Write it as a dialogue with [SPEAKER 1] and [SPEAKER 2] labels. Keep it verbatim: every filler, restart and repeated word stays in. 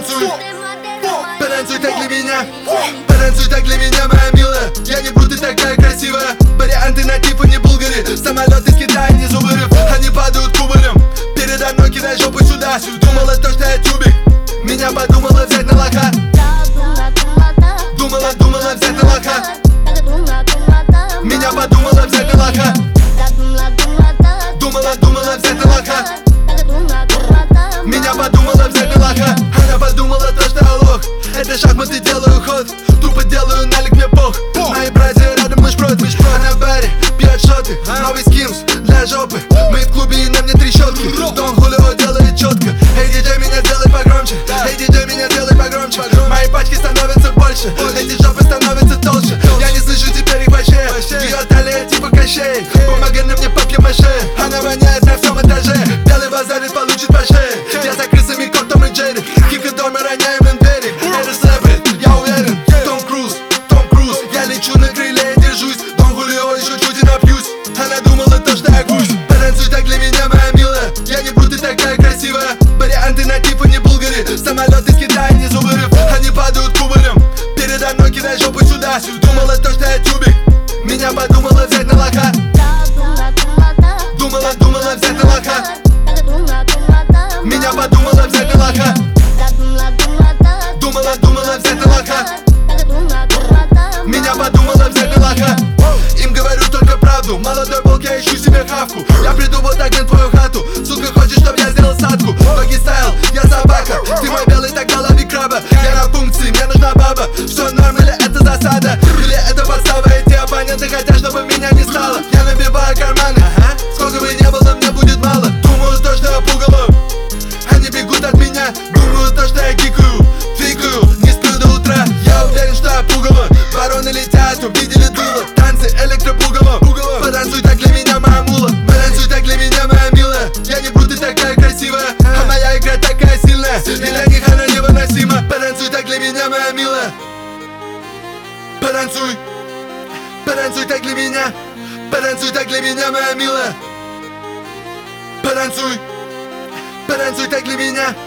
[SPEAKER 1] Потанцуй, потанцуй так для меня. Потанцуй так для меня, моя милая. Я не вру, ты такая красивая. Варианты на Тиффани Булгари. Самолет из Китая, не зубырев. Они падают кубарем. Передо мной кидай жопу сюда. Думала то, что я тюбик. Меня подумала взять на лоха. Думала, думала взять на лоха. Меня подумала взять на лоха. Думала, думала взять на лоха. Меня подумала взять на лоха. Она подумала то, что я лох. Это шахматы, делаю ход. Тупо делаю налик, мне пох. Мои братья рядом, мы шпрот. Она в баре, пьет шоты. Новый скимс для жопы. Мы в клубе и на мне три щетки. Дон Хулио делает четко. Эй, диджей, меня сделай погромче. Эй, диджей, меня сделай погромче. Мои пачки становятся больше. Эти жопы становятся толще. Я не слышу теперь их вообще. Ее талия типа кощей. Помогай на мне папье-маше. Она воняет на всем этаже. Белый базарит, получит по шее. Я за крысами, как Том и Джерри. Кика дома, роняем им двери. Это слэпает, я уверен. Том Круз, Том Круз. Я лечу на крыле и держусь. Дон Хулио, еще чуть и напьюсь. Она думала то, что я гусь. Потанцуй так для меня, моя милая. Я не вру, ты такая красивая. Варианты на Тиффани Булгари. Самолет из Китая, не зубырев. Они падают кубарем. Передо мной кидай жопу сюда. Думала то, что я тюбик. Меня подумала взять на лоха. Думала, думала взять на лоха. Меня подумала взять на лоха. Думала, думала взять на лоха. Меня подумала взять на лоха. Им говорю только правду. Молодой волк, я ищу себе хавку. Я приду вот так на твою хату. Сука, хочешь, чтоб я сделал садку? Ноги стайл, я собака. Ты мой белый, тогда лови краба. Я на функции, мне нужна баба. Все норм или это засада? Или это подстава? Эти оппоненты хотят, чтобы меня не стало. Я набиваю карманы. Сколько бы ни было, мне будет мало. Думаю то, что я пугало. Они бегут от меня. Думаю то, что я гикаю. Фикаю, не сплю до утра. Я уверен, что я пугало. Вороны летят, увидели дуло. Танцы электропугало. Потанцуй так для меня, моя мула. Потанцуй так для меня, моя милая. Я не вру, ты такая красивая. А моя игра такая сильная. И для них она невыносима. Потанцуй так для меня, моя милая. Потанцуй. Потанцуй так для меня. Потанцуй так для меня, моя милая. Потанцуй. Потанцуй так для меня.